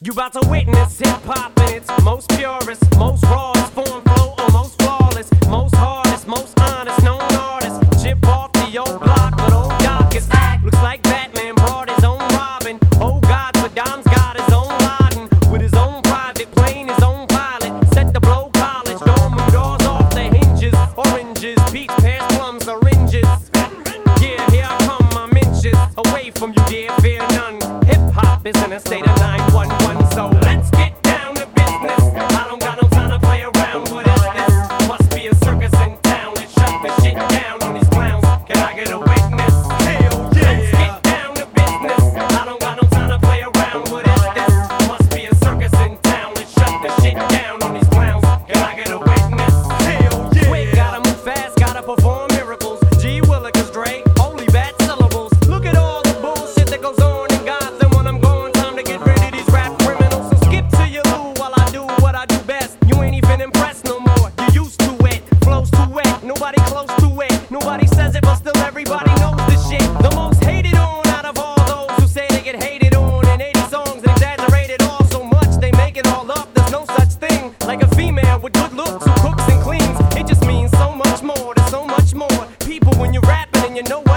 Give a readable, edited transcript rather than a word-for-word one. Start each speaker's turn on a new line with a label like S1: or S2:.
S1: You about to witness hip-hop in its most purest, most rawest form, flow, almost flawless, most hardest, most honest, known artist. Chip off the old block, but old Doc is act. Looks like Batman brought his own Robin. Oh God, Saddam's got his own Laden. With his own private plane, his own pilot. Set to blow college, dorm doors off the hinges. Oranges, peach, pears, plums, syringes. Yeah, here I come, I'm inches away from you, dear, fear none. Hip-hop is in a state of 911, so let's get down to business. I don't got no time to play around. What is this? Must be a circus in town. Let's shut the shit down on these clowns. Can I get a witness? Hell yeah! Let's get down to business. I don't got no time to play around. What is this? Must be a circus in town. Let's shut the shit down on these clowns. Can I get a witness? Hell yeah! Quick, gotta move fast, gotta perform miracles. G Willikers, Dre, only bad syllables. Look at all the bullshit that goes on in Gotham when I'm going. Time to get rid of these rap criminals. So skip to your loo while I do what I do best. You ain't even impressed no more. You used to it, flows too wet. Nobody close to it. Nobody says it, but still everybody knows the shit. The most hated on out of all those who say they get hated on. In 80 songs and exaggerated all so much they make it all up. There's no such thing like a female with good looks who cooks and cleans. It just means so much more. There's so much more people when you're rapping and you know what